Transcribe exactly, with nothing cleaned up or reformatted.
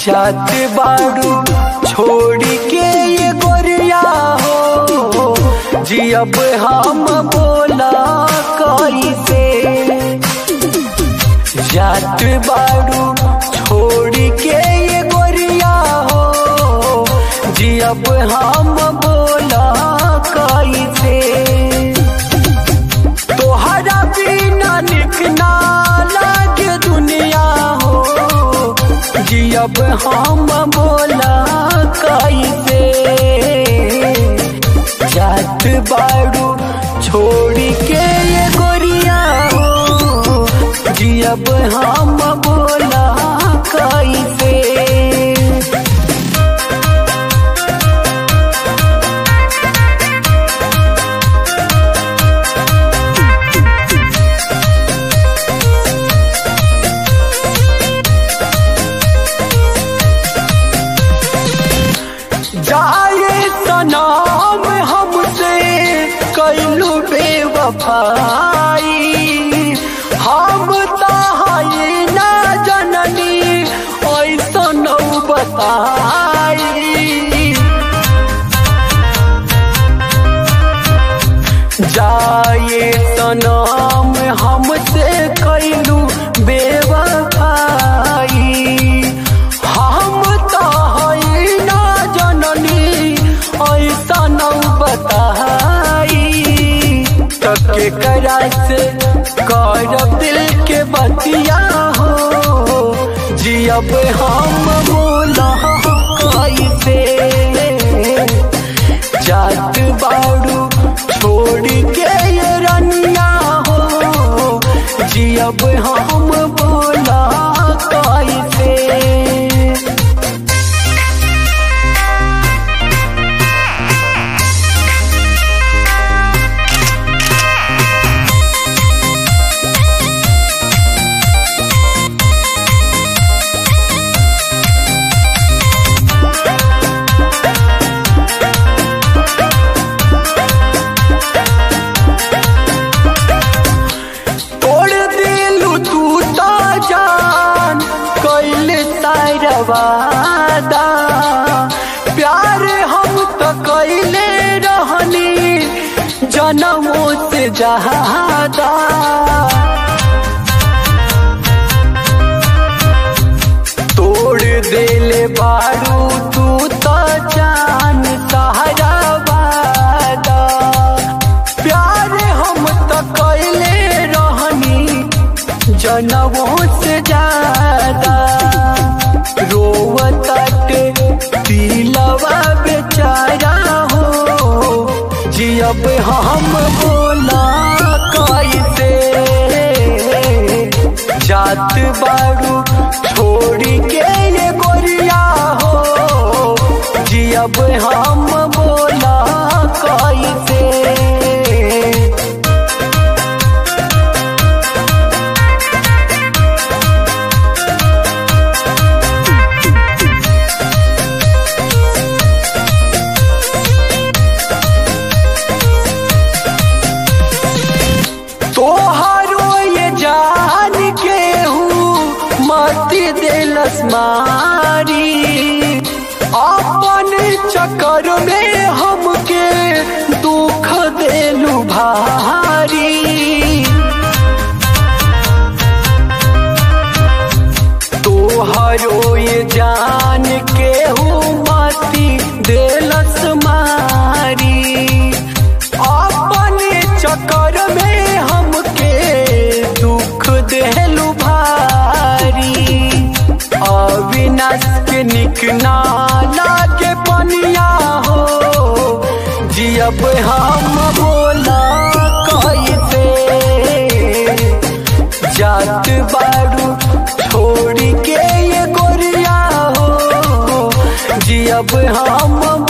जात बाड़ू छोड़ के ये गोरिया हो जी अब हम बोला कैसे। जात बाड़ू छोड़ के ये गोरिया हो जी अब हम बोला कैसे। तोहरा बिना निक ना लागे दुनिया हो जी अब हम बोला कैसे। जात बाड़ू छोड़ के ये गोरिया हो जी अब हम बोला कैसे। जाए सनम हमसे कैलू बेवफाई हम ताई ना जननी ऐसा नौ बताई। जाए सनम हमसे कैलू बेवफाई हम ताई ना जननी ऐसा नौ बताई। तके करा से करब दिल के बतिया हो जी अब हम बोला कैसे। जात बाड़ू छोड़ के ये रनिया हो जी अब हम बोला कैसे। वादा प्यार हम तो कैले रहनी जन्मों से ज्यादा। तोड़ देले बारू तू तो जान सहारा वादा। प्यार हम तो कैले रहनी जन्मों से ज्यादा। रोवताटे दिलवा बेचारा हो जी अब हम बोला कैसे। जात बाड़ू छोड़ के ये गोरिया हो जी अब हम बोला कैसे। तोहरो ये जान के हूँ मत दिलस मारी अपन चक्कर में हमके दुख देलू भारी। तोहरो ये जान के हूँ मत दिलस मारी अपन चक्कर में हमके दुख देलू भारी। अविनाश के निक ना लागे पनिया हो जी अब हम बोला कैसे। जात बाड़ू छोड़ के ये गोरिया हो जी अब हम